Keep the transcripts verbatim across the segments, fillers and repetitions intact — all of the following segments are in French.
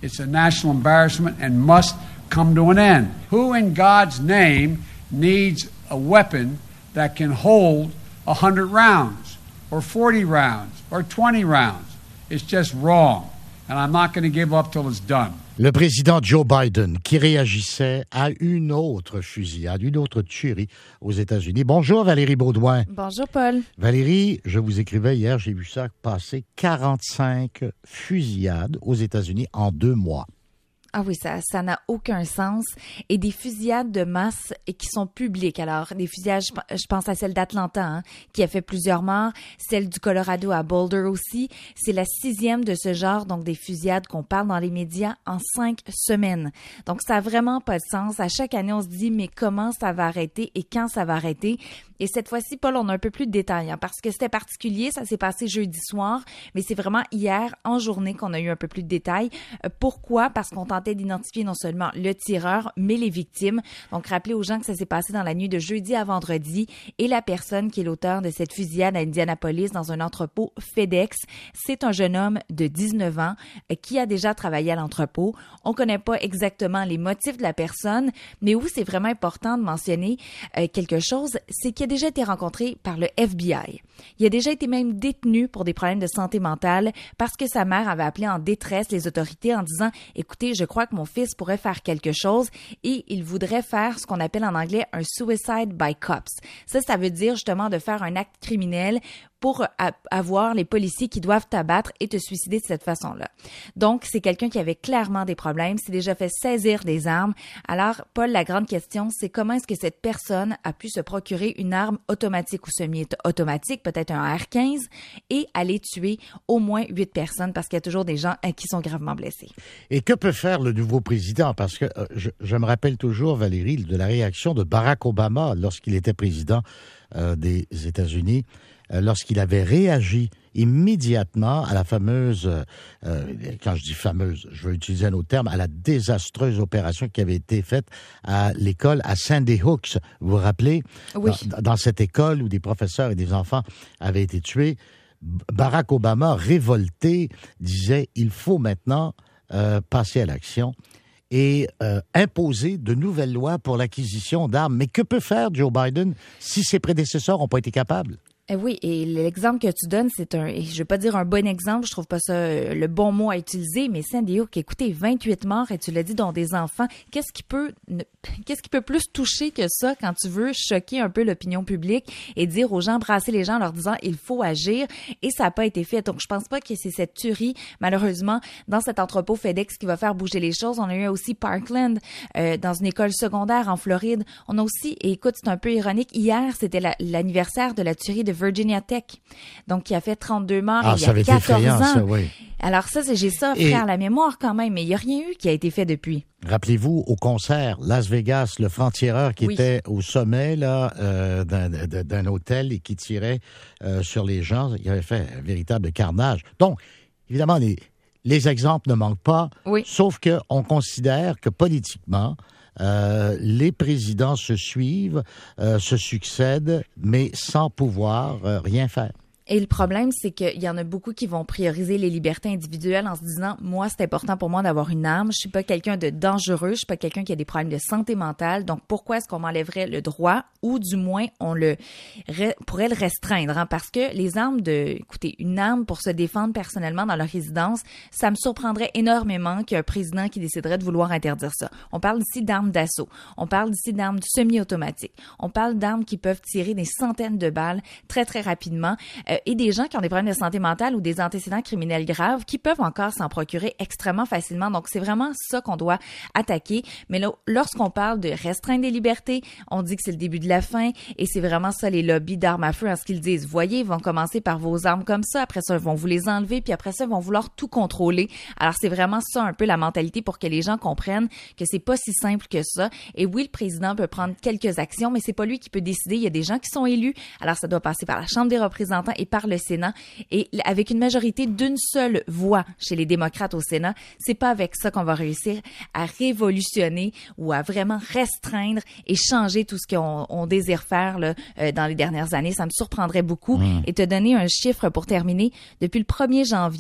It's a national embarrassment and must come to an end. Who in God's name needs a weapon that can hold one hundred rounds or forty rounds or twenty rounds? It's just wrong. And I'm not going to give up till it's done. Le président Joe Biden qui réagissait à une autre fusillade, une autre tuerie aux États-Unis. Bonjour Valérie Baudouin. Bonjour Paul. Valérie, je vous écrivais hier, j'ai vu ça passer quarante-cinq fusillades aux États-Unis en deux mois. Ah oui, ça ça n'a aucun sens. Et des fusillades de masse et qui sont publiques. Alors, des fusillades, je, je pense à celle d'Atlanta, hein, qui a fait plusieurs morts. Celle du Colorado à Boulder aussi. C'est la sixième de ce genre, donc des fusillades qu'on parle dans les médias en cinq semaines. Donc, ça n'a vraiment pas de sens. À chaque année, on se dit, mais comment ça va arrêter et quand ça va arrêter? Et cette fois-ci, Paul, on a un peu plus de détails, hein, parce que c'était particulier. Ça s'est passé jeudi soir, mais c'est vraiment hier, en journée, qu'on a eu un peu plus de détails. Euh, pourquoi? Parce qu'on tentait d'identifier non seulement le tireur, mais les victimes. Donc, rappelez aux gens que ça s'est passé dans la nuit de jeudi à vendredi et la personne qui est l'auteur de cette fusillade à Indianapolis dans un entrepôt FedEx, c'est un jeune homme de dix-neuf ans euh, qui a déjà travaillé à l'entrepôt. On connaît pas exactement les motifs de la personne, mais où c'est vraiment important de mentionner euh, quelque chose, c'est qu'il a déjà été rencontré par le F B I. Il a déjà été même détenu pour des problèmes de santé mentale parce que sa mère avait appelé en détresse les autorités en disant « Écoutez, je crois que mon fils pourrait faire quelque chose » et il voudrait faire ce qu'on appelle en anglais un « suicide by cops ». Ça, ça veut dire justement de faire un acte criminel pour avoir les policiers qui doivent t'abattre et te suicider de cette façon-là. Donc, c'est quelqu'un qui avait clairement des problèmes, s'est déjà fait saisir des armes. Alors, Paul, la grande question, c'est comment est-ce que cette personne a pu se procurer une arme automatique ou semi-automatique, peut-être un R quinze, et aller tuer au moins huit personnes parce qu'il y a toujours des gens qui sont gravement blessés. Et que peut faire le nouveau président? Parce que euh, je, je me rappelle toujours, Valérie, de la réaction de Barack Obama lorsqu'il était président euh, des États-Unis, lorsqu'il avait réagi immédiatement à la fameuse, euh, quand je dis fameuse, je veux utiliser un autre terme, à la désastreuse opération qui avait été faite à l'école à Sandy Hook. Vous vous rappelez? Oui. Dans, dans cette école où des professeurs et des enfants avaient été tués, Barack Obama, révolté, disait « Il faut maintenant euh, passer à l'action ». et euh, imposer de nouvelles lois pour l'acquisition d'armes. Mais que peut faire Joe Biden si ses prédécesseurs n'ont pas été capables? Eh oui, et l'exemple que tu donnes, c'est un, je vais pas dire un bon exemple, je trouve pas ça euh, le bon mot à utiliser, mais Sandy Hook, écoutez, vingt-huit morts, et tu l'as dit, dont des enfants. Qu'est-ce qui peut, ne, qu'est-ce qui peut plus toucher que ça quand tu veux choquer un peu l'opinion publique et dire aux gens, brasser les gens en leur disant il faut agir, et ça n'a pas été fait. Donc, je pense pas que c'est cette tuerie, malheureusement, dans cet entrepôt FedEx qui va faire bouger les choses. On a eu aussi Parkland, euh, dans une école secondaire en Floride. On a aussi, et écoute, c'est un peu ironique, hier, c'était la, l'anniversaire de la tuerie de Virginia Tech, donc qui a fait trente-deux morts ah, il y a quatorze ans. Ça, oui. Alors ça, c'est, j'ai ça frais à la mémoire quand même, mais il n'y a rien eu qui a été fait depuis. Rappelez-vous, au concert, Las Vegas, le franc-tireur qui oui. était au sommet là euh, d'un, d'un hôtel et qui tirait euh, sur les gens, il avait fait un véritable carnage. Donc, évidemment, les, les exemples ne manquent pas, oui. sauf qu'on considère que politiquement, Euh, les présidents se suivent, euh, se succèdent, mais sans pouvoir euh, rien faire. Et le problème, c'est qu'il y en a beaucoup qui vont prioriser les libertés individuelles en se disant « Moi, c'est important pour moi d'avoir une arme. Je suis pas quelqu'un de dangereux. Je suis pas quelqu'un qui a des problèmes de santé mentale. Donc, pourquoi est-ce qu'on m'enlèverait le droit ou du moins, on le pourrait le restreindre hein? » Parce que les armes de... Écoutez, une arme pour se défendre personnellement dans leur résidence, ça me surprendrait énormément qu'il y ait un président qui déciderait de vouloir interdire ça. On parle ici d'armes d'assaut. On parle ici d'armes semi-automatiques. On parle d'armes qui peuvent tirer des centaines de balles très, très rapidement. Euh, et des gens qui ont des problèmes de santé mentale ou des antécédents criminels graves qui peuvent encore s'en procurer extrêmement facilement. Donc, c'est vraiment ça qu'on doit attaquer. Mais là, lorsqu'on parle de restreindre les libertés, on dit que c'est le début de la fin et c'est vraiment ça les lobbies d'armes à feu en ce qu'ils disent. Voyez, ils vont commencer par vos armes comme ça, après ça, ils vont vous les enlever, puis après ça, ils vont vouloir tout contrôler. Alors, c'est vraiment ça un peu la mentalité pour que les gens comprennent que c'est pas si simple que ça. Et oui, le président peut prendre quelques actions, mais c'est pas lui qui peut décider. Il y a des gens qui sont élus. Alors, ça doit passer par la Chambre des représentants et par le Sénat. Et avec une majorité d'une seule voix chez les démocrates au Sénat, c'est pas avec ça qu'on va réussir à révolutionner ou à vraiment restreindre et changer tout ce qu'on on désire faire là, euh, dans les dernières années. Ça me surprendrait beaucoup. Mmh. Et te donner un chiffre pour terminer. Depuis le premier janvier,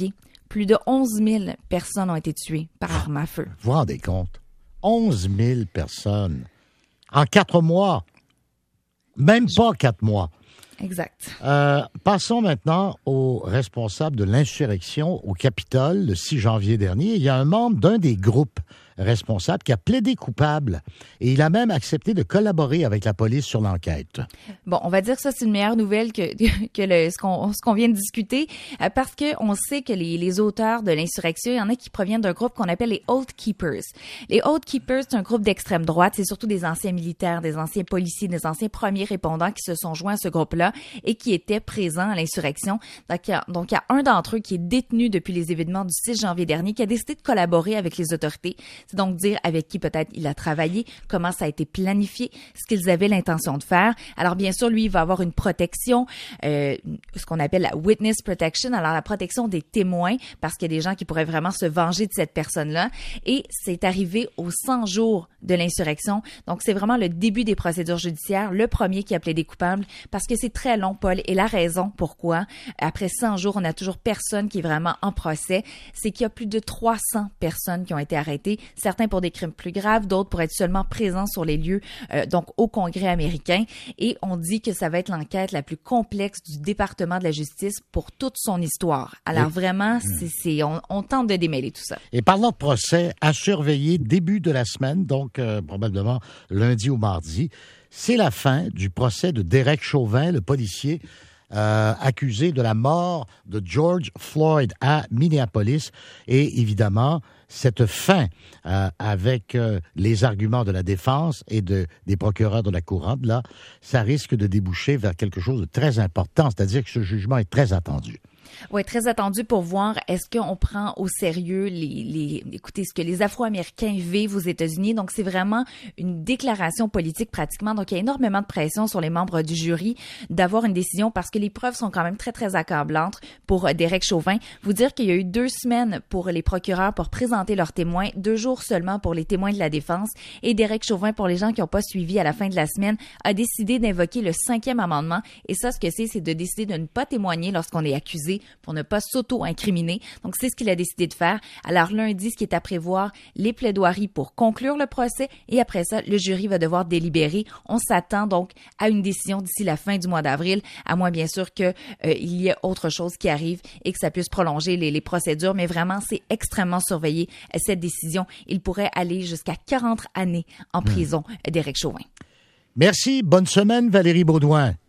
Plus de onze mille personnes ont été tuées par arme à feu. Vous vous rendez compte? onze mille personnes en quatre mois. Même pas quatre mois. Exact. Euh, passons maintenant aux responsables de l'insurrection au Capitole le six janvier dernier. Il y a un membre d'un des groupes responsables qui a plaidé coupable et il a même accepté de collaborer avec la police sur l'enquête. Bon, on va dire que ça, c'est une meilleure nouvelle que, que le, ce qu'on, ce qu'on vient de discuter euh, parce que on sait que les, les auteurs de l'insurrection, il y en a qui proviennent d'un groupe qu'on appelle les Oath Keepers. Les Oath Keepers, c'est un groupe d'extrême droite. C'est surtout des anciens militaires, des anciens policiers, des anciens premiers répondants qui se sont joints à ce groupe-là et qui étaient présents à l'insurrection. Donc, il y a, donc, il y a un d'entre eux qui est détenu depuis les événements du six janvier dernier, qui a décidé de collaborer avec les autorités. C'est donc dire avec qui peut-être il a travaillé, comment ça a été planifié, ce qu'ils avaient l'intention de faire. Alors, bien sûr, lui, il va avoir une protection, euh, ce qu'on appelle la witness protection, alors la protection des témoins, parce qu'il y a des gens qui pourraient vraiment se venger de cette personne-là. Et c'est arrivé aux cent jours de l'insurrection. Donc, c'est vraiment le début des procédures judiciaires, le premier qui a plaidé coupable, parce que c'est très long, Paul, et la raison pourquoi, après cent jours, on n'a toujours personne qui est vraiment en procès, c'est qu'il y a plus de trois cents personnes qui ont été arrêtées, certains pour des crimes plus graves, d'autres pour être seulement présents sur les lieux, euh, donc au Congrès américain, et on dit que ça va être l'enquête la plus complexe du département de la justice pour toute son histoire. Alors et... vraiment, c'est, c'est, on, on tente de démêler tout ça. Et parlant de procès, à surveiller début de la semaine, donc euh, probablement lundi ou mardi, c'est la fin du procès de Derek Chauvin, le policier euh, accusé de la mort de George Floyd à Minneapolis. Et évidemment, cette fin euh, avec euh, les arguments de la défense et de, des procureurs de la couronne, là, ça risque de déboucher vers quelque chose de très important, c'est-à-dire que ce jugement est très attendu. Oui, très attendu pour voir est-ce qu'on prend au sérieux les, les, écoutez, ce que les Afro-Américains vivent aux États-Unis. Donc, c'est vraiment une déclaration politique pratiquement. Donc, il y a énormément de pression sur les membres du jury d'avoir une décision parce que les preuves sont quand même très, très accablantes pour Derek Chauvin. Vous dire qu'il y a eu deux semaines pour les procureurs pour présenter leurs témoins, deux jours seulement pour les témoins de la défense. Et Derek Chauvin, pour les gens qui n'ont pas suivi à la fin de la semaine, a décidé d'invoquer le cinquième amendement. Et ça, ce que c'est, c'est de décider de ne pas témoigner lorsqu'on est accusé pour ne pas s'auto-incriminer. Donc, c'est ce qu'il a décidé de faire. Alors, lundi, ce qui est à prévoir, les plaidoiries pour conclure le procès et après ça, le jury va devoir délibérer. On s'attend donc à une décision d'ici la fin du mois d'avril, à moins bien sûr que euh, il y ait autre chose qui arrive et que ça puisse prolonger les, les procédures. Mais vraiment, c'est extrêmement surveillé, cette décision. Il pourrait aller jusqu'à quarante années en prison, mmh. Derek Chauvin. Merci. Bonne semaine, Valérie Baudouin.